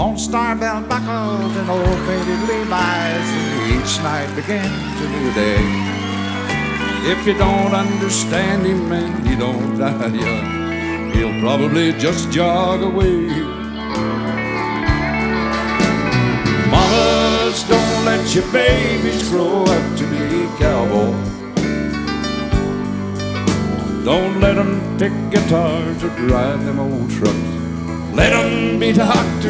on star bell buckles and old faded Levi's, and each night begins a new day. If you don't understand him and he don't die young, he'll probably just jog away. Mamas, don't let your babies grow up to be cowboys. Don't let them pick guitars or drive them old trucks. Let them be doctors